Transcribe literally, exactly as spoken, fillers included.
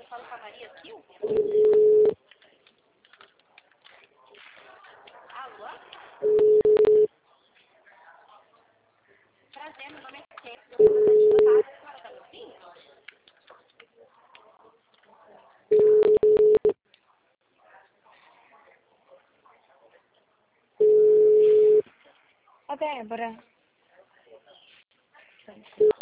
falo com a Maria Kiel? Alô? Prazer, meu nome é Kate, eu sou da advogada. A senhora tá me ouvindo? Ó, Débora.